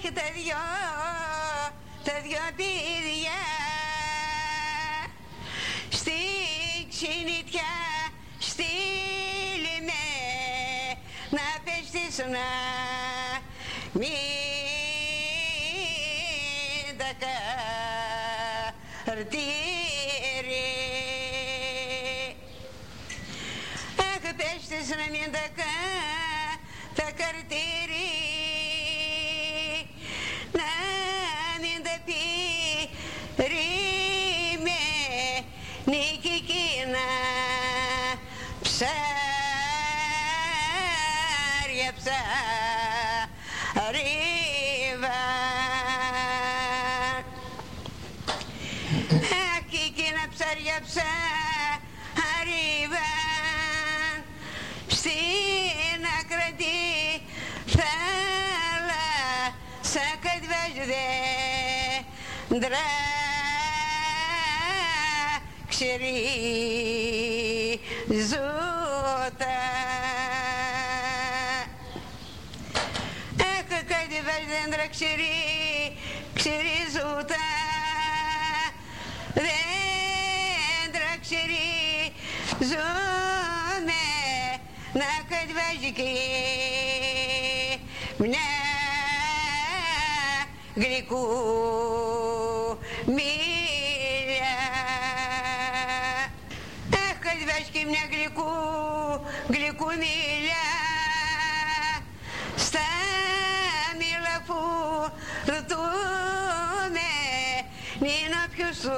Αχ, τα δυο πίδια στη ξυνητιά στείλει με να πεστήσω να μην τα καρτήρει. Αχ, πέστης να μην τα καρτήρει, να μην τα πήρει με νικικίνα ψάρια ψαρίβα. Αχ, εκείνα ψάρια ψαρίβα στην ακρατή θάλασσα κατεβάζουν δέντρα ξερίζουτα. Αχ, κατεβάζουν δέντρα ξερίζουτα, δέντρα ξερίζουνε, να κατεβάζει και μια γλυκούμιλια. Αχ, κατεβάζει και μια γλυκούμιλια στα μήλα που ρωτούμε νίνα ποιος του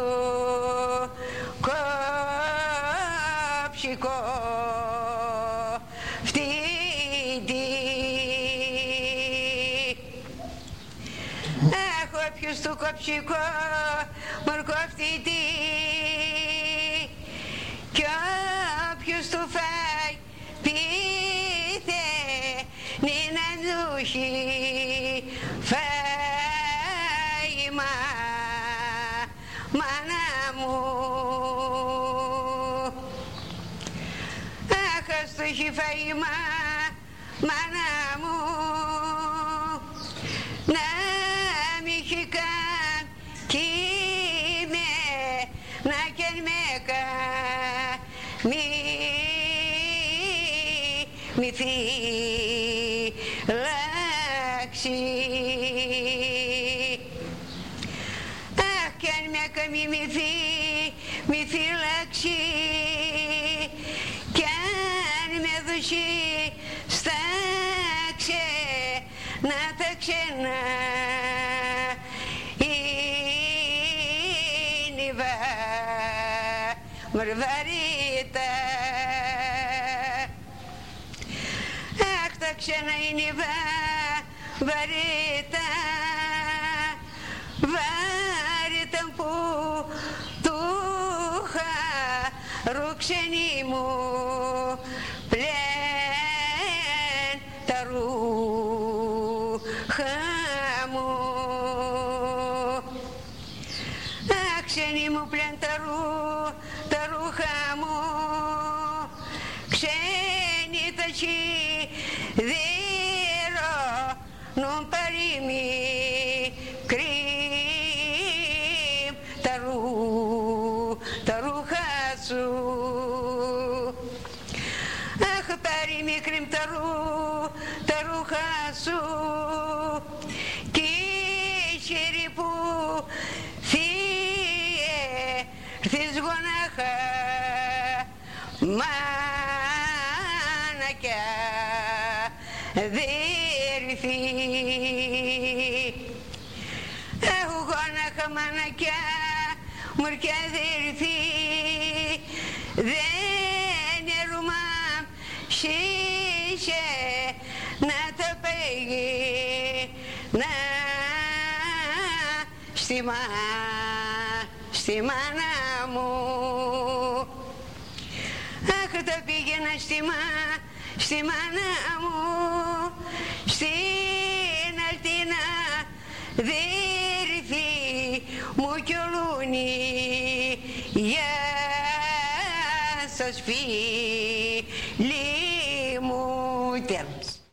κόψικο φτύτη. Αχ, όποιος του κόψικο μορκόφτητη κι όποιος του φάει πίθε νίνα δούχει φάιμα μάνα μου. Αχ, ας το έχει φάιμα μάνα μου, να μη έχει καν κοίμε, να κι αν με μη φυλάξει. Αχ, κι αν με μη φυλάξει, κι αν με δώσει στα να τα ξένα είναι βαρβαρίτα. Αχ, τα ξένα είναι βαρύτα, βαρύτα που του χαρουξενή μου πλέν τα ρούχα μου. Αχ, ξένοι μου πλέν τα ρούχα μου, ξένοι τα σιδηρώνουν παροίμοι κρύμ τα ρούχα σου. Αχ, παροίμοι κρύμ τα ρούχα σου, κι η χέρι που θύες γονάχα μάνα κι αδέρφη. Έχω γονάχα μάνα κι μουρκιά αδέρφη, δεν έρουμα σύσε να τα πήγε να στη μάνα μου. Αχ, τα πήγαινα στη μάνα μου, στην Αλτίνα δέρφη μου κι ολούνι για σας φίλοι μου. Τέλος.